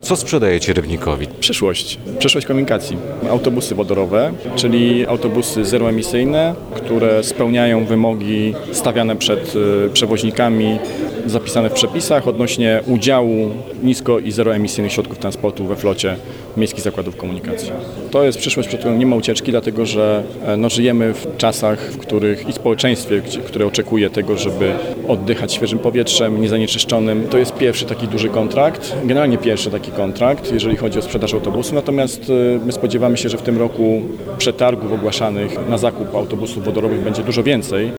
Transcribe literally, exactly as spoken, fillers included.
Co sprzedajecie Rybnikowi? Przyszłość, przyszłość komunikacji. Autobusy wodorowe, czyli autobusy zeroemisyjne, które spełniają wymogi stawiane przed przewoźnikami, zapisane w przepisach odnośnie udziału nisko- i zeroemisyjnych środków transportu we flocie miejskich zakładów komunikacji. To jest przyszłość, przed którą nie ma ucieczki, dlatego że no, żyjemy w czasach, w których i społeczeństwie, które oczekuje tego, żeby oddychać świeżym powietrzem, niezanieczyszczonym. To jest pierwszy taki duży kontrakt, generalnie pierwszy taki kontrakt, jeżeli chodzi o sprzedaż autobusu. Natomiast my spodziewamy się, że w tym roku przetargów ogłaszanych na zakup autobusów wodorowych będzie dużo więcej.